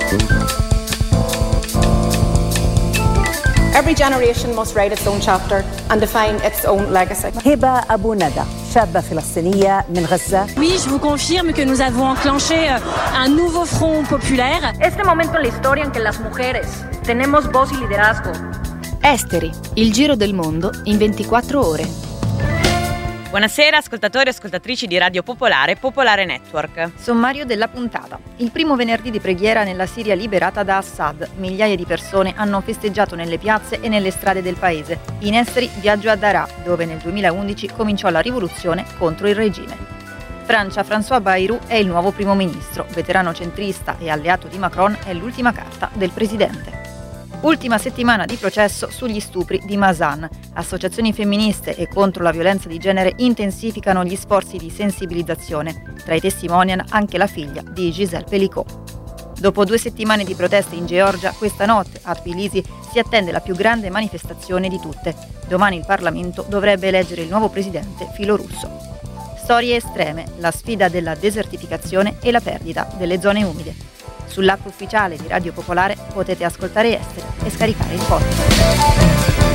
Every generation must write its own chapter and define its own legacy. هبة أبو ندى شابة فلسطينية من غزة. Oui, je vous confirme que nous avons enclenché un nouveau front populaire. Este momento en la historia en que las mujeres tenemos voz y liderazgo. Esteri, il giro del mondo in 24 ore. Buonasera ascoltatori e ascoltatrici di Radio Popolare, Popolare Network. Sommario della puntata. Il primo venerdì di preghiera nella Siria liberata da Assad. Migliaia di persone hanno festeggiato nelle piazze e nelle strade del paese. In Esteri, viaggio a Daraa, dove nel 2011 cominciò la rivoluzione contro il regime. Francia, François Bayrou è il nuovo primo ministro. Veterano centrista e alleato di Macron, è l'ultima carta del presidente. Ultima settimana di processo sugli stupri di Mazan. Associazioni femministe e contro la violenza di genere intensificano gli sforzi di sensibilizzazione. Tra i testimonial anche la figlia di Gisèle Pelicot. Dopo 2 settimane di proteste in Georgia, questa notte a Tbilisi si attende la più grande manifestazione di tutte. Domani il Parlamento dovrebbe eleggere il nuovo presidente filorusso. Storie estreme, la sfida della desertificazione e la perdita delle zone umide. Sull'app ufficiale di Radio Popolare potete ascoltare Esteri e scaricare il podcast.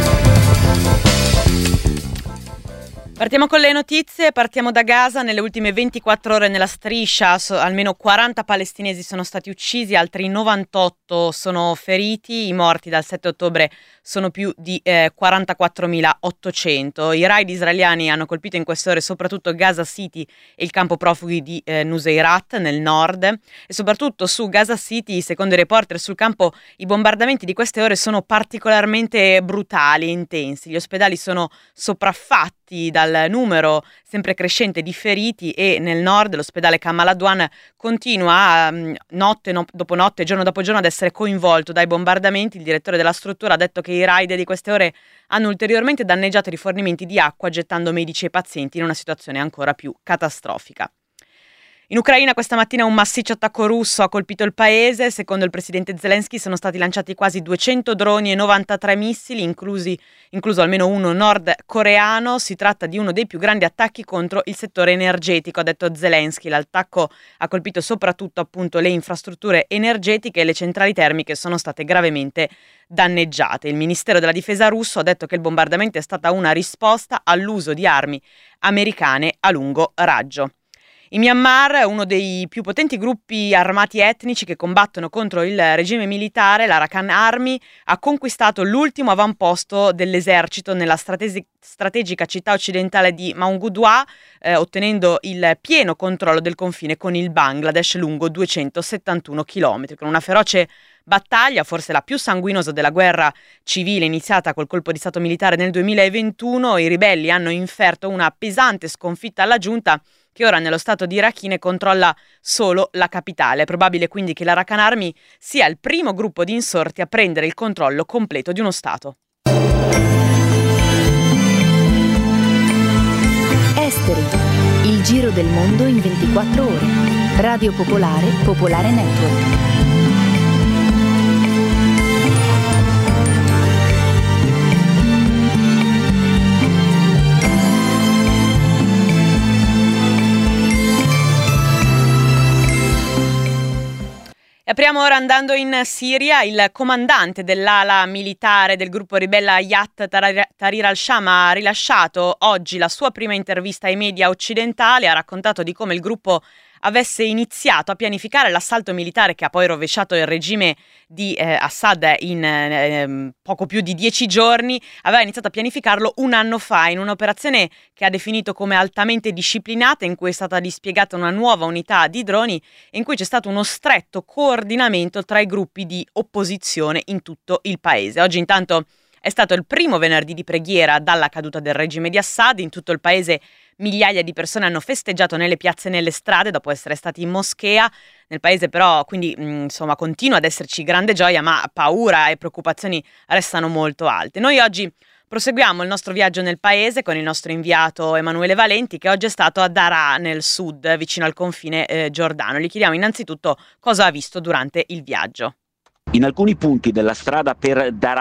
Partiamo con le notizie, partiamo da Gaza. Nelle ultime 24 ore nella striscia almeno 40 palestinesi sono stati uccisi, altri 98 sono feriti, i morti dal 7 ottobre sono più di 44.800. I raid israeliani hanno colpito in queste ore soprattutto Gaza City e il campo profughi di Nuseirat nel nord e soprattutto su Gaza City, secondo i reporter sul campo, i bombardamenti di queste ore sono particolarmente brutali e intensi. Gli ospedali sono sopraffatti dal numero sempre crescente di feriti e nel nord l'ospedale Kamal Adwan continua notte dopo notte, giorno dopo giorno ad essere coinvolto dai bombardamenti. Il direttore della struttura ha detto che i raid di queste ore hanno ulteriormente danneggiato i rifornimenti di acqua, gettando medici e pazienti in una situazione ancora più catastrofica. In Ucraina questa mattina un massiccio attacco russo ha colpito il paese. Secondo il presidente Zelensky sono stati lanciati quasi 200 droni e 93 missili, incluso almeno uno nordcoreano. Si tratta di uno dei più grandi attacchi contro il settore energetico, ha detto Zelensky. L'attacco ha colpito soprattutto appunto le infrastrutture energetiche e le centrali termiche sono state gravemente danneggiate. Il Ministero della Difesa russo ha detto che il bombardamento è stata una risposta all'uso di armi americane a lungo raggio. In Myanmar, uno dei più potenti gruppi armati etnici che combattono contro il regime militare, l'Arakan Army, ha conquistato l'ultimo avamposto dell'esercito nella strategica città occidentale di Maungudwa, ottenendo il pieno controllo del confine con il Bangladesh lungo 271 km. Con una feroce battaglia, forse la più sanguinosa della guerra civile iniziata col colpo di stato militare nel 2021, i ribelli hanno inferto una pesante sconfitta alla giunta che ora nello stato di Rakhine controlla solo la capitale. È probabile quindi che l'Arakan Army sia il primo gruppo di insorti a prendere il controllo completo di uno stato. Esteri, il giro del mondo in 24 ore. Radio Popolare, Popolare Network. Apriamo ora andando in Siria. Il comandante dell'ala militare del gruppo ribelle Hayat Tahrir al-Sham ha rilasciato oggi la sua prima intervista ai media occidentali. Ha raccontato di come il gruppo avesse iniziato a pianificare l'assalto militare che ha poi rovesciato il regime di Assad in poco più di 10 giorni. Aveva iniziato a pianificarlo un anno fa in un'operazione che ha definito come altamente disciplinata, in cui è stata dispiegata una nuova unità di droni e in cui c'è stato uno stretto coordinamento tra i gruppi di opposizione in tutto il paese. Oggi intanto è stato il primo venerdì di preghiera dalla caduta del regime di Assad. In tutto il paese migliaia di persone hanno festeggiato nelle piazze e nelle strade dopo essere stati in moschea. Nel paese però quindi insomma continua ad esserci grande gioia, ma paura e preoccupazioni restano molto alte. Noi oggi proseguiamo il nostro viaggio nel paese con il nostro inviato Emanuele Valenti, che oggi è stato a Daraa nel sud, vicino al confine giordano. Gli chiediamo innanzitutto cosa ha visto durante il viaggio. In alcuni punti della strada per Daraa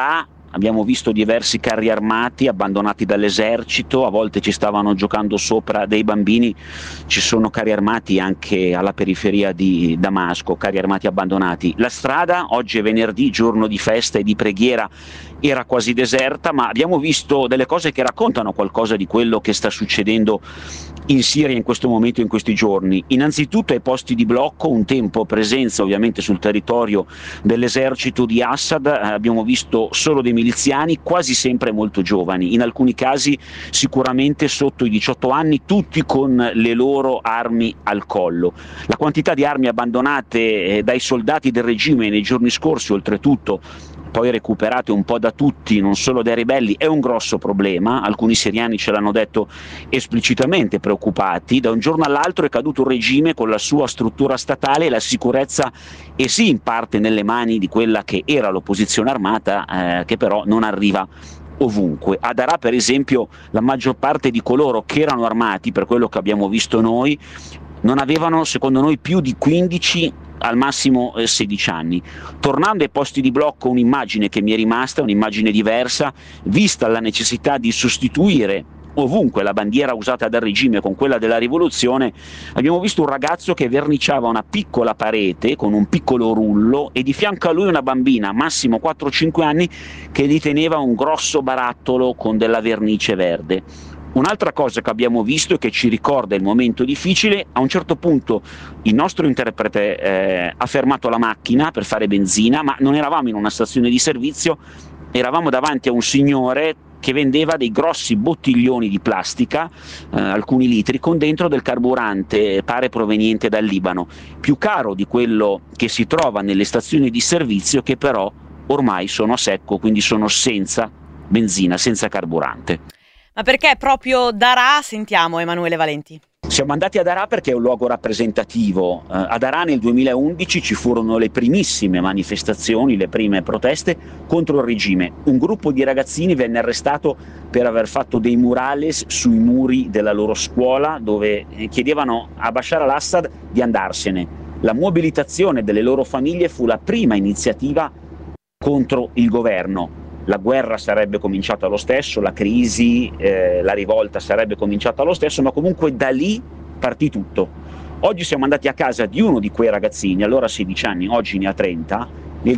abbiamo visto diversi carri armati abbandonati dall'esercito, a volte ci stavano giocando sopra dei bambini, ci sono carri armati anche alla periferia di Damasco, carri armati abbandonati. La strada, oggi è venerdì, giorno di festa e di preghiera, era quasi deserta, ma abbiamo visto delle cose che raccontano qualcosa di quello che sta succedendo in Siria in questo momento, in questi giorni. Innanzitutto ai posti di blocco, un tempo presenza ovviamente sul territorio dell'esercito di Assad, abbiamo visto solo dei miliziani, quasi sempre molto giovani, in alcuni casi sicuramente sotto i 18 anni, tutti con le loro armi al collo. La quantità di armi abbandonate dai soldati del regime nei giorni scorsi, oltretutto poi recuperate un po' da tutti, non solo dai ribelli, è un grosso problema. Alcuni siriani ce l'hanno detto esplicitamente preoccupati. Da un giorno all'altro è caduto un regime con la sua struttura statale e la sicurezza è sì in parte nelle mani di quella che era l'opposizione armata, che però non arriva ovunque. A Daraa, per esempio, la maggior parte di coloro che erano armati, per quello che abbiamo visto noi, non avevano, secondo noi, più di 15 al massimo 16 anni. Tornando ai posti di blocco, un'immagine che mi è rimasta, un'immagine diversa, vista la necessità di sostituire ovunque la bandiera usata dal regime con quella della rivoluzione, abbiamo visto un ragazzo che verniciava una piccola parete con un piccolo rullo e di fianco a lui una bambina, massimo 4-5 anni, che gli teneva un grosso barattolo con della vernice verde. Un'altra cosa che abbiamo visto e che ci ricorda il momento difficile, a un certo punto il nostro interprete ha fermato la macchina per fare benzina, ma non eravamo in una stazione di servizio, eravamo davanti a un signore che vendeva dei grossi bottiglioni di plastica, alcuni litri, con dentro del carburante, pare proveniente dal Libano, più caro di quello che si trova nelle stazioni di servizio, che però ormai sono a secco, quindi sono senza benzina, senza carburante. Ma perché proprio Daraa? Sentiamo Emanuele Valenti. Siamo andati a Daraa perché è un luogo rappresentativo. A Daraa nel 2011 ci furono le primissime manifestazioni, le prime proteste contro il regime. Un gruppo di ragazzini venne arrestato per aver fatto dei murales sui muri della loro scuola, dove chiedevano a Bashar al-Assad di andarsene. La mobilitazione delle loro famiglie fu la prima iniziativa contro il governo. La guerra sarebbe cominciata lo stesso, la crisi, la rivolta sarebbe cominciata lo stesso, ma comunque da lì partì tutto. Oggi siamo andati a casa di uno di quei ragazzini, allora 16 anni, oggi ne ha 30, nel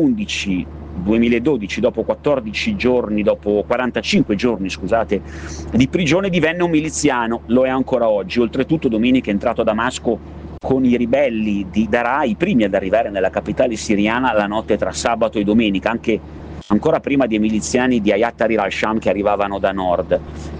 2012, dopo 45 giorni, di prigione, divenne un miliziano, lo è ancora oggi. Oltretutto domenica è entrato a Damasco con i ribelli di Daraa, i primi ad arrivare nella capitale siriana la notte tra sabato e domenica, ancora prima dei miliziani di Hayat Tahrir al-Sham che arrivavano da nord.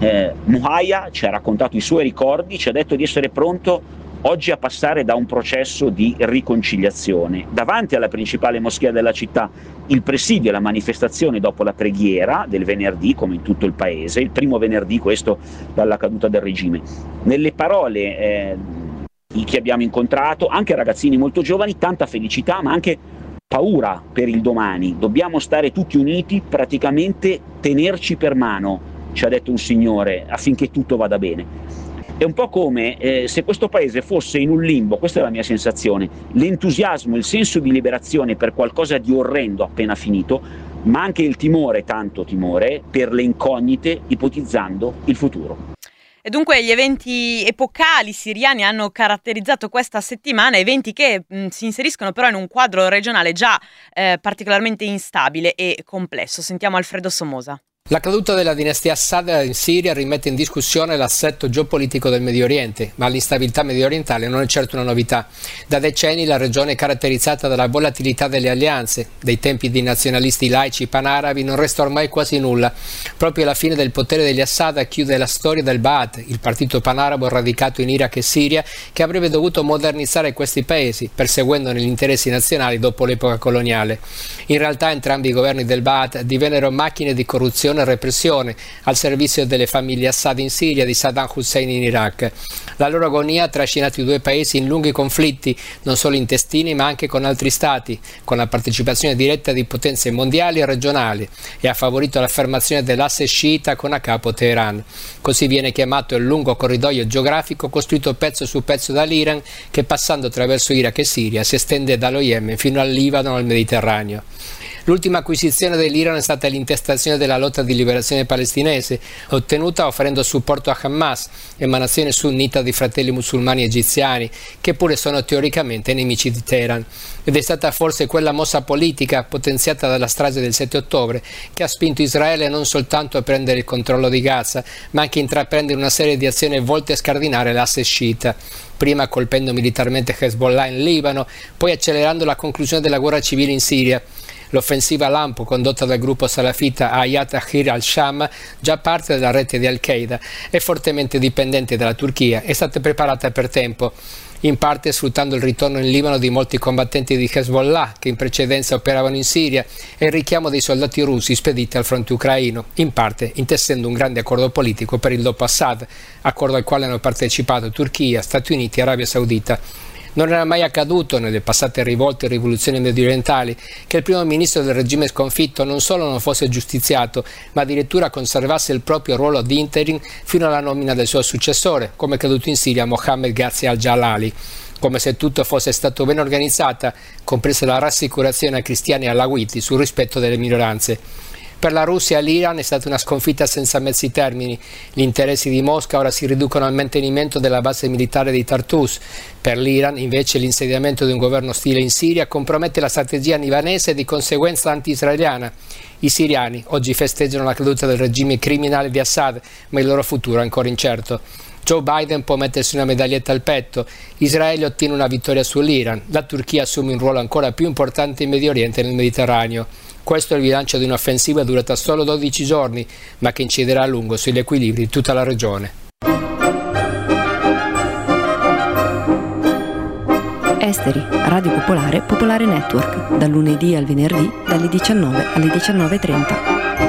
Muhaya ci ha raccontato i suoi ricordi, ci ha detto di essere pronto oggi a passare da un processo di riconciliazione. Davanti alla principale moschea della città, il presidio e la manifestazione dopo la preghiera del venerdì, come in tutto il paese, il primo venerdì questo dalla caduta del regime. Nelle parole che abbiamo incontrato, anche ragazzini molto giovani, tanta felicità ma anche paura per il domani. Dobbiamo stare tutti uniti, praticamente tenerci per mano, ci ha detto un signore, affinché tutto vada bene. È un po' come se questo paese fosse in un limbo, questa è la mia sensazione, l'entusiasmo, il senso di liberazione per qualcosa di orrendo appena finito, ma anche il timore, tanto timore, per le incognite, ipotizzando il futuro. E dunque gli eventi epocali siriani hanno caratterizzato questa settimana, eventi che si inseriscono però in un quadro regionale già particolarmente instabile e complesso. Sentiamo Alfredo Somoza. La caduta della dinastia Assad in Siria rimette in discussione l'assetto geopolitico del Medio Oriente, ma l'instabilità mediorientale non è certo una novità. Da decenni la regione è caratterizzata dalla volatilità delle alleanze. Dei tempi di nazionalisti laici panarabi non resta ormai quasi nulla. Proprio alla fine del potere degli Assad chiude la storia del Ba'ath, il partito panarabo radicato in Iraq e Siria, che avrebbe dovuto modernizzare questi paesi, perseguendone gli interessi nazionali dopo l'epoca coloniale. In realtà entrambi i governi del Ba'ath divennero macchine di corruzione e repressione al servizio delle famiglie Assad in Siria e di Saddam Hussein in Iraq. La loro agonia ha trascinato i due paesi in lunghi conflitti, non solo intestini ma anche con altri stati, con la partecipazione diretta di potenze mondiali e regionali, e ha favorito l'affermazione dell'asse sciita con a capo Teheran. Così viene chiamato il lungo corridoio geografico costruito pezzo su pezzo dall'Iran, che passando attraverso Iraq e Siria si estende dallo Yemen fino al Libano e al Mediterraneo. L'ultima acquisizione dell'Iran è stata l'intestazione della lotta di liberazione palestinese, ottenuta offrendo supporto a Hamas, emanazione sunnita di fratelli musulmani egiziani, che pure sono teoricamente nemici di Teheran. Ed è stata forse quella mossa politica potenziata dalla strage del 7 ottobre che ha spinto Israele non soltanto a prendere il controllo di Gaza, ma anche a intraprendere una serie di azioni volte a scardinare l'asse sciita, prima colpendo militarmente Hezbollah in Libano, poi accelerando la conclusione della guerra civile in Siria. L'offensiva lampo condotta dal gruppo salafita Hayat Tahrir al-Sham, già parte della rete di Al-Qaeda e fortemente dipendente dalla Turchia, è stata preparata per tempo, in parte sfruttando il ritorno in Libano di molti combattenti di Hezbollah che in precedenza operavano in Siria e il richiamo dei soldati russi spediti al fronte ucraino, in parte intessendo un grande accordo politico per il dopo Assad, accordo al quale hanno partecipato Turchia, Stati Uniti e Arabia Saudita. Non era mai accaduto nelle passate rivolte e rivoluzioni mediorientali che il primo ministro del regime sconfitto non solo non fosse giustiziato, ma addirittura conservasse il proprio ruolo di interim fino alla nomina del suo successore, come è accaduto in Siria a Mohammed Ghazi al-Jalali. Come se tutto fosse stato ben organizzata, compresa la rassicurazione a cristiani e alawiti sul rispetto delle minoranze. Per la Russia e l'Iran è stata una sconfitta senza mezzi termini. Gli interessi di Mosca ora si riducono al mantenimento della base militare di Tartus. Per l'Iran, invece, l'insediamento di un governo ostile in Siria compromette la strategia libanese e di conseguenza anti-israeliana. I siriani oggi festeggiano la caduta del regime criminale di Assad, ma il loro futuro è ancora incerto. Joe Biden può mettersi una medaglietta al petto, Israele ottiene una vittoria sull'Iran, la Turchia assume un ruolo ancora più importante in Medio Oriente e nel Mediterraneo. Questo è il bilancio di un'offensiva durata solo 12 giorni, ma che inciderà a lungo sugli equilibri di tutta la regione. Esteri, Radio Popolare, Popolare Network, dal lunedì al venerdì, dalle 19 alle 19:30.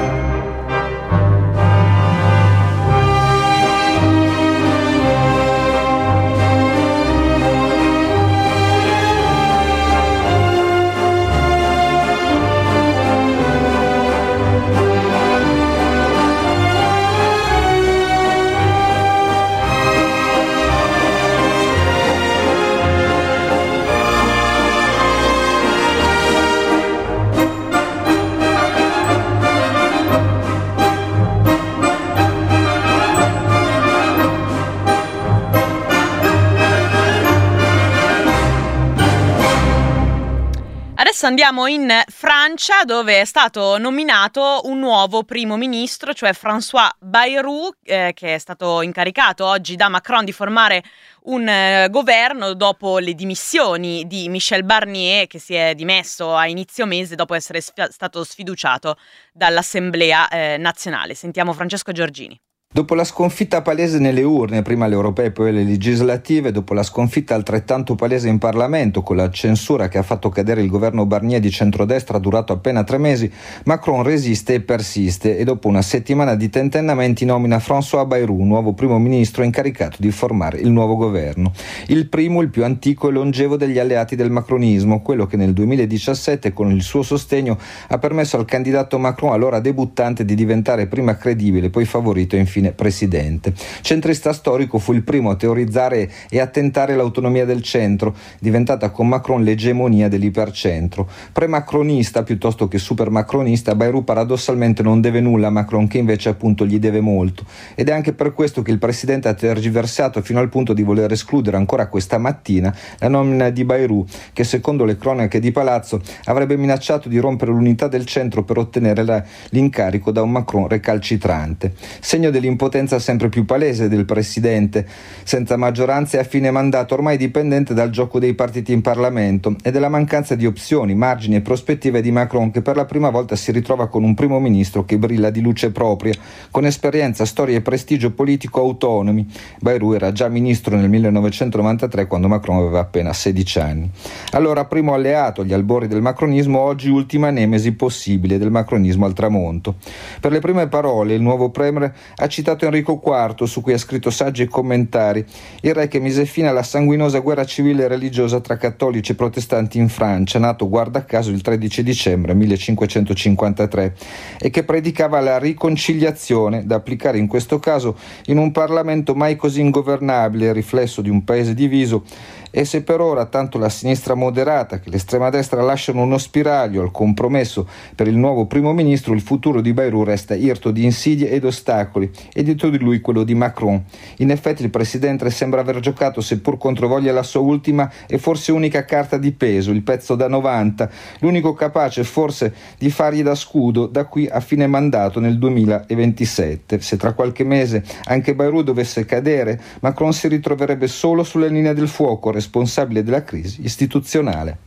Adesso andiamo in Francia, dove è stato nominato un nuovo primo ministro, cioè François Bayrou, che è stato incaricato oggi da Macron di formare un governo dopo le dimissioni di Michel Barnier, che si è dimesso a inizio mese dopo essere stato sfiduciato dall'Assemblea nazionale. Sentiamo Francesco Giorgini. Dopo la sconfitta palese nelle urne, prima alle europee poi alle legislative, dopo la sconfitta altrettanto palese in Parlamento con la censura che ha fatto cadere il governo Barnier di centrodestra durato appena 3 mesi, Macron resiste e persiste e dopo una settimana di tentennamenti nomina François Bayrou, nuovo primo ministro incaricato di formare il nuovo governo. Il primo, il più antico e longevo degli alleati del macronismo, quello che nel 2017 con il suo sostegno ha permesso al candidato Macron, allora debuttante, di diventare prima credibile, poi favorito e infine presidente. Centrista storico, fu il primo a teorizzare e a tentare l'autonomia del centro, diventata con Macron l'egemonia dell'ipercentro. Pre-macronista piuttosto che super-macronista, Bayrou paradossalmente non deve nulla a Macron, che invece appunto gli deve molto. Ed è anche per questo che il presidente ha tergiversato fino al punto di voler escludere ancora questa mattina la nomina di Bayrou, che secondo le cronache di palazzo avrebbe minacciato di rompere l'unità del centro per ottenere l'incarico da un Macron recalcitrante. Segno dell'impotenza sempre più palese del presidente, senza maggioranza e a fine mandato, ormai dipendente dal gioco dei partiti in Parlamento e della mancanza di opzioni, margini e prospettive di Macron, che per la prima volta si ritrova con un primo ministro che brilla di luce propria, con esperienza, storia e prestigio politico autonomi. Bayrou era già ministro nel 1993, quando Macron aveva appena 16 anni. Allora primo alleato agli albori del macronismo, oggi ultima nemesi possibile del macronismo al tramonto. Per le prime parole il nuovo premier ha citato Enrico IV, su cui ha scritto saggi e commentari, il re che mise fine alla sanguinosa guerra civile e religiosa tra cattolici e protestanti in Francia, nato guarda caso il 13 dicembre 1553, e che predicava la riconciliazione, da applicare in questo caso in un Parlamento mai così ingovernabile, riflesso di un paese diviso E se per ora tanto la sinistra moderata che l'estrema destra lasciano uno spiraglio al compromesso per il nuovo primo ministro, il futuro di Bayrou resta irto di insidie ed ostacoli, e dietro di lui quello di Macron. In effetti il presidente sembra aver giocato, seppur controvoglia, la sua ultima e forse unica carta di peso, il pezzo da 90, l'unico capace forse di fargli da scudo da qui a fine mandato nel 2027. Se tra qualche mese anche Bayrou dovesse cadere, Macron si ritroverebbe solo sulla linea del fuoco, responsabile della crisi istituzionale.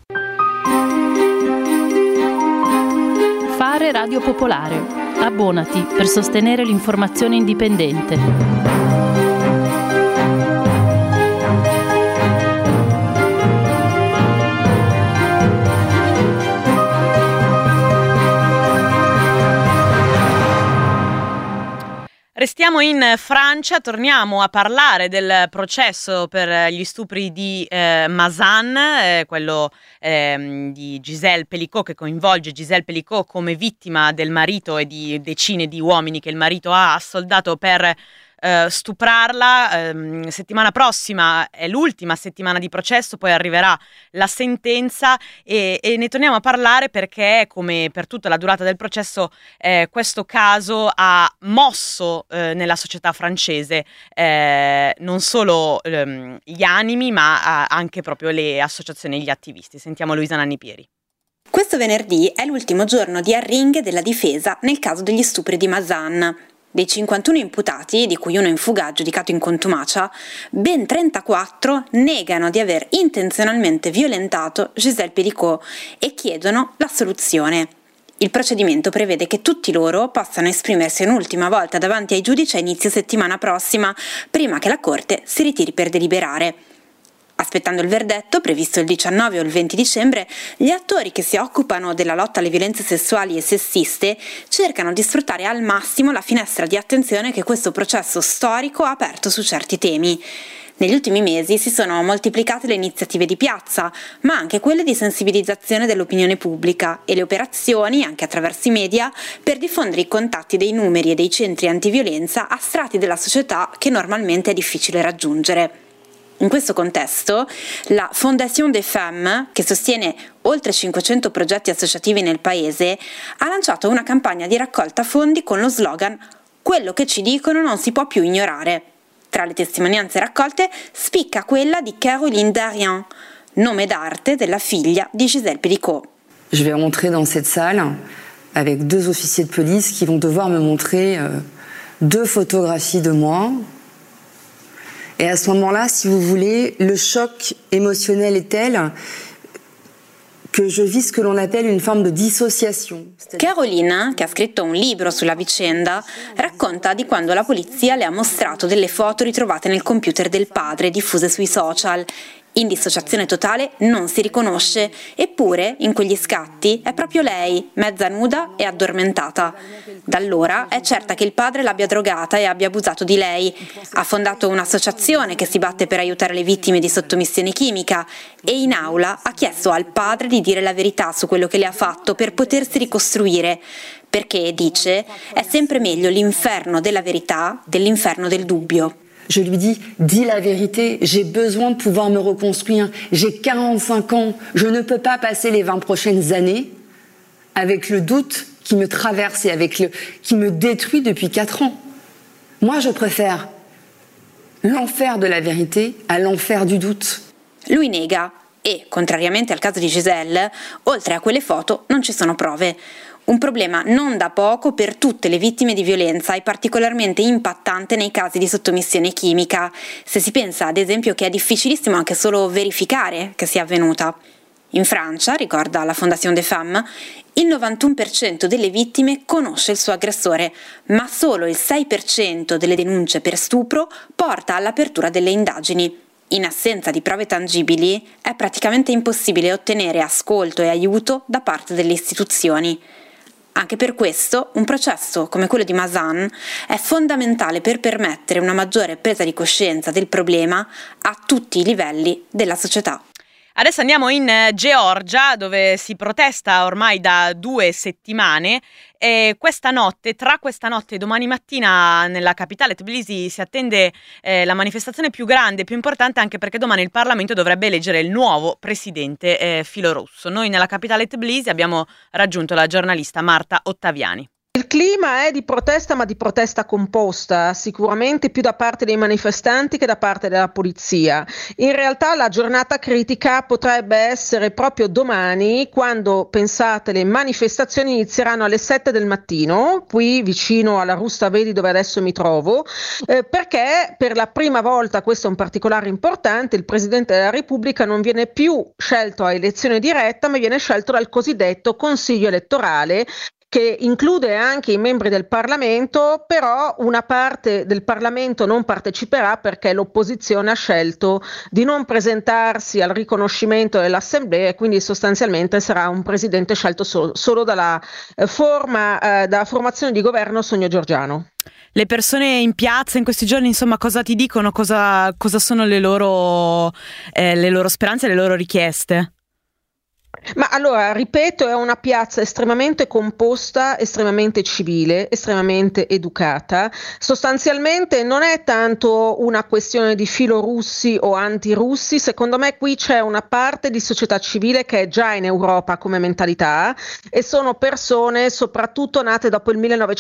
Fare Radio Popolare. Abbonati per sostenere l'informazione indipendente. Restiamo in Francia, torniamo a parlare del processo per gli stupri di Mazan, quello di Gisèle Pelicot, che coinvolge Gisèle Pelicot come vittima del marito e di decine di uomini che il marito ha assoldato per stuprarla. Settimana prossima è l'ultima settimana di processo, poi arriverà la sentenza e ne torniamo a parlare perché, come per tutta la durata del processo, questo caso ha mosso nella società francese non solo gli animi, ma anche proprio le associazioni e gli attivisti. Sentiamo Luisa Nannipieri. Questo venerdì è l'ultimo giorno di arringhe della difesa nel caso degli stupri di Mazan. Dei 51 imputati, di cui uno in fuga giudicato in contumacia, ben 34 negano di aver intenzionalmente violentato Gisèle Pelicot e chiedono l'assoluzione. Il procedimento prevede che tutti loro possano esprimersi un'ultima volta davanti ai giudici a inizio settimana prossima, prima che la Corte si ritiri per deliberare. Aspettando il verdetto, previsto il 19 o il 20 dicembre, gli attori che si occupano della lotta alle violenze sessuali e sessiste cercano di sfruttare al massimo la finestra di attenzione che questo processo storico ha aperto su certi temi. Negli ultimi mesi si sono moltiplicate le iniziative di piazza, ma anche quelle di sensibilizzazione dell'opinione pubblica e le operazioni, anche attraverso i media, per diffondere i contatti dei numeri e dei centri antiviolenza a strati della società che normalmente è difficile raggiungere. In questo contesto, la Fondation des Femmes, che sostiene oltre 500 progetti associativi nel paese, ha lanciato una campagna di raccolta fondi con lo slogan «Quello che ci dicono non si può più ignorare». Tra le testimonianze raccolte spicca quella di Caroline Darien, nome d'arte della figlia di Gisèle Pelicot. Je vais rentrer dans cette salle avec 2 officiers de police qui vont devoir me montrer 2 photographies de moi. Et à ce moment-là, si vous voulez, le choc émotionnel est tel que je vis ce que l'on appelle une forme de dissociation. Caroline, che ha scritto un libro sulla vicenda, racconta di quando la polizia le ha mostrato delle foto ritrovate nel computer del padre diffuse sui social. In dissociazione totale non si riconosce, eppure in quegli scatti è proprio lei, mezza nuda e addormentata. Da allora è certa che il padre l'abbia drogata e abbia abusato di lei. Ha fondato un'associazione che si batte per aiutare le vittime di sottomissione chimica e in aula ha chiesto al padre di dire la verità su quello che le ha fatto per potersi ricostruire. Perché, dice, è sempre meglio l'inferno della verità dell'inferno del dubbio. Je lui dis la vérité, j'ai besoin de pouvoir me reconstruire, j'ai 45 ans, je ne peux pas passer les 20 prochaines années avec le doute qui me traverse et qui me détruit depuis 4 ans. Moi, je préfère l'enfer de la vérité à l'enfer du doute. Lui nega e, contrariamente al caso di Gisèle, oltre a quelle foto non ci sono prove. Un problema non da poco per tutte le vittime di violenza e particolarmente impattante nei casi di sottomissione chimica, se si pensa ad esempio che è difficilissimo anche solo verificare che sia avvenuta. In Francia, ricorda la Fondation des Femmes, il 91% delle vittime conosce il suo aggressore, ma solo il 6% delle denunce per stupro porta all'apertura delle indagini. In assenza di prove tangibili è praticamente impossibile ottenere ascolto e aiuto da parte delle istituzioni. Anche per questo, un processo come quello di Mazan è fondamentale per permettere una maggiore presa di coscienza del problema a tutti i livelli della società. Adesso andiamo in Georgia, dove si protesta ormai da 2 settimane. E tra questa notte e domani mattina nella capitale Tbilisi si attende la manifestazione più grande e più importante, anche perché domani il Parlamento dovrebbe eleggere il nuovo presidente filorusso. Noi nella capitale Tbilisi abbiamo raggiunto la giornalista Marta Ottaviani. Il clima è di protesta, ma di protesta composta, sicuramente più da parte dei manifestanti che da parte della polizia. In realtà la giornata critica potrebbe essere proprio domani, quando, pensate, le manifestazioni inizieranno alle 7 del mattino, qui vicino alla Rustaveli dove adesso mi trovo, perché per la prima volta, questo è un particolare importante, il Presidente della Repubblica non viene più scelto a elezione diretta, ma viene scelto dal cosiddetto Consiglio elettorale, che include anche i membri del Parlamento, però una parte del Parlamento non parteciperà perché l'opposizione ha scelto di non presentarsi al riconoscimento dell'Assemblea e quindi sostanzialmente sarà un presidente scelto solo dalla formazione di governo Sogno Giorgiano. Le persone in piazza in questi giorni, insomma, cosa ti dicono? Cosa sono le loro speranze e le loro richieste? Ma allora, ripeto, è una piazza estremamente composta, estremamente civile, estremamente educata. Sostanzialmente non è tanto una questione di filorussi o antirussi, secondo me qui c'è una parte di società civile che è già in Europa come mentalità e sono persone soprattutto nate dopo il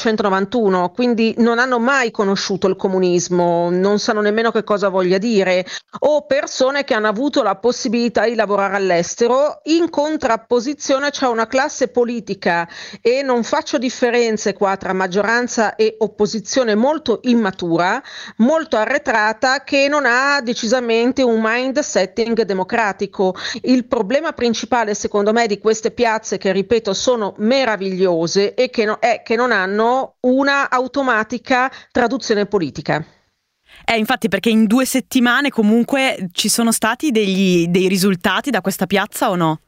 1991, quindi non hanno mai conosciuto il comunismo, non sanno nemmeno che cosa voglia dire, o persone che hanno avuto la possibilità di lavorare all'estero. In contrapposizione c'è una classe politica, e non faccio differenze qua tra maggioranza e opposizione, molto immatura, molto arretrata, che non ha decisamente un mind setting democratico. Il problema principale secondo me di queste piazze, che ripeto sono meravigliose, è che non hanno una automatica traduzione politica. Infatti, perché in 2 settimane comunque ci sono stati dei risultati da questa piazza o no?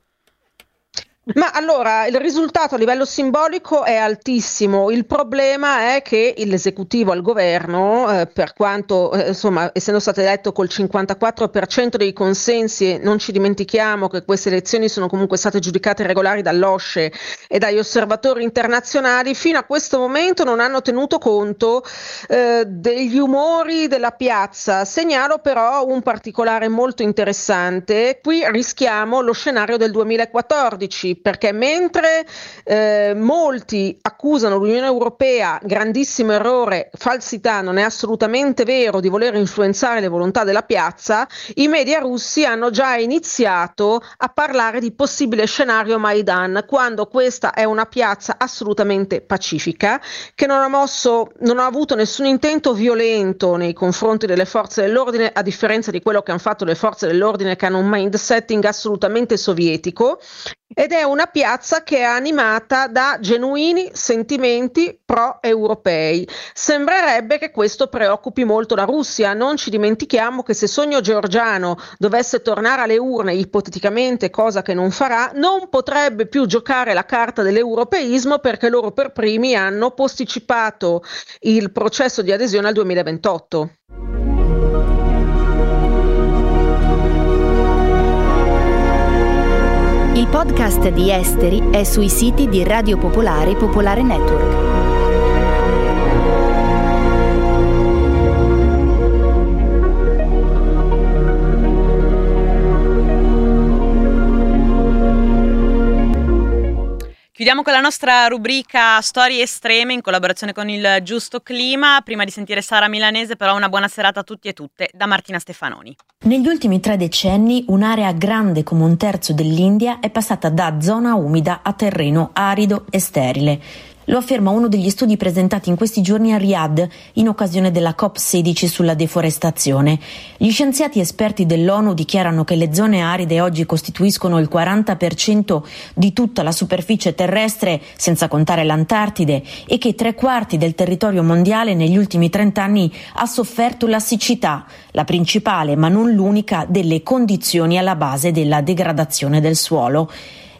Ma allora, il risultato a livello simbolico è altissimo. Il problema è che l'esecutivo al governo, per quanto insomma, essendo stato eletto col 54% dei consensi, non ci dimentichiamo che queste elezioni sono comunque state giudicate regolari dall'OSCE e dagli osservatori internazionali, fino a questo momento non hanno tenuto conto degli umori della piazza. Segnalo però un particolare molto interessante: qui rischiamo lo scenario del 2014, perché mentre molti accusano l'Unione Europea, grandissimo errore, falsità, non è assolutamente vero, di voler influenzare le volontà della piazza, i media russi hanno già iniziato a parlare di possibile scenario Maidan, quando questa è una piazza assolutamente pacifica, che non ha avuto nessun intento violento nei confronti delle forze dell'ordine, a differenza di quello che hanno fatto le forze dell'ordine, che hanno un mind setting assolutamente sovietico. Ed è una piazza che è animata da genuini sentimenti pro-europei. Sembrerebbe che questo preoccupi molto la Russia. Non ci dimentichiamo che se Sogno Giorgiano dovesse tornare alle urne, ipoteticamente, cosa che non farà, non potrebbe più giocare la carta dell'europeismo, perché loro per primi hanno posticipato il processo di adesione al 2028. Il podcast di Esteri è sui siti di Radio Popolare e Popolare Network. Chiudiamo con la nostra rubrica Storie estreme in collaborazione con il Giusto Clima. Prima di sentire Sara Milanese, però, una buona serata a tutti e tutte da Martina Stefanoni. Negli ultimi 3 decenni un'area grande come 1/3 dell'India è passata da zona umida a terreno arido e sterile. Lo afferma uno degli studi presentati in questi giorni a Riyadh in occasione della COP16 sulla deforestazione. Gli scienziati esperti dell'ONU dichiarano che le zone aride oggi costituiscono il 40% di tutta la superficie terrestre, senza contare l'Antartide, e che 3/4 del territorio mondiale negli ultimi 30 anni ha sofferto la siccità, la principale ma non l'unica delle condizioni alla base della degradazione del suolo.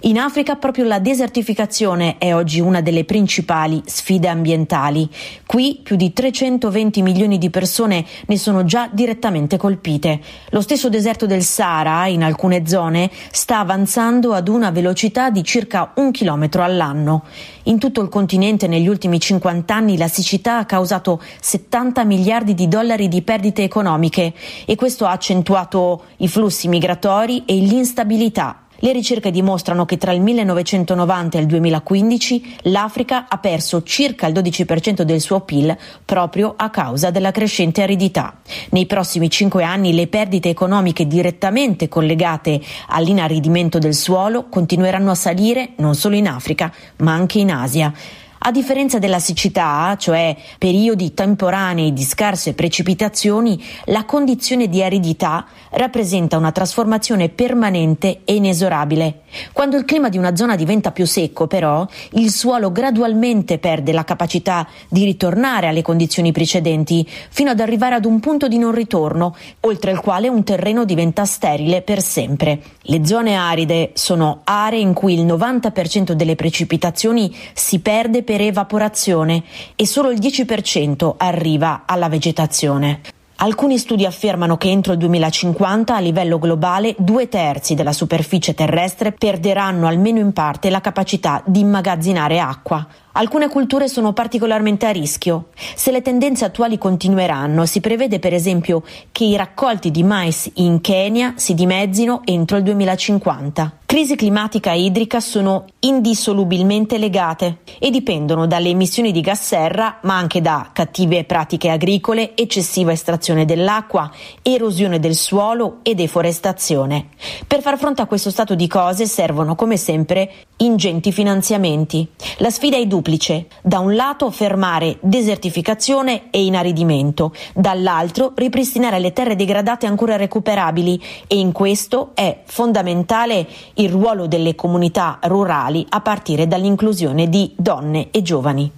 In Africa proprio la desertificazione è oggi una delle principali sfide ambientali. Qui più di 320 milioni di persone ne sono già direttamente colpite. Lo stesso deserto del Sahara, in alcune zone, sta avanzando ad una velocità di circa 1 chilometro all'anno. In tutto il continente negli ultimi 50 anni la siccità ha causato 70 miliardi di dollari di perdite economiche e questo ha accentuato i flussi migratori e l'instabilità. Le ricerche dimostrano che tra il 1990 e il 2015 l'Africa ha perso circa il 12% del suo PIL proprio a causa della crescente aridità. Nei prossimi 5 anni le perdite economiche direttamente collegate all'inaridimento del suolo continueranno a salire non solo in Africa ma anche in Asia. A differenza della siccità, cioè periodi temporanei di scarse precipitazioni, la condizione di aridità rappresenta una trasformazione permanente e inesorabile. Quando il clima di una zona diventa più secco, però, il suolo gradualmente perde la capacità di ritornare alle condizioni precedenti, fino ad arrivare ad un punto di non ritorno, oltre il quale un terreno diventa sterile per sempre. Le zone aride sono aree in cui il 90% delle precipitazioni si perde per evaporazione e solo il 10% arriva alla vegetazione. Alcuni studi affermano che entro il 2050 a livello globale 2/3 della superficie terrestre perderanno almeno in parte la capacità di immagazzinare acqua. Alcune culture sono particolarmente a rischio. Se le tendenze attuali continueranno, si prevede per esempio che i raccolti di mais in Kenya si dimezzino entro il 2050. Crisi climatica e idrica sono indissolubilmente legate e dipendono dalle emissioni di gas serra, ma anche da cattive pratiche agricole, eccessiva estrazione dell'acqua, erosione del suolo e deforestazione. Per far fronte a questo stato di cose servono, come sempre, ingenti finanziamenti. La sfida è duplice: da un lato fermare desertificazione e inaridimento, dall'altro ripristinare le terre degradate ancora recuperabili, e in questo è fondamentale il ruolo delle comunità rurali a partire dall'inclusione di donne e giovani.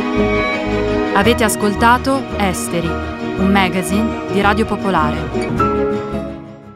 Avete ascoltato Esteri, un magazine di Radio Popolare.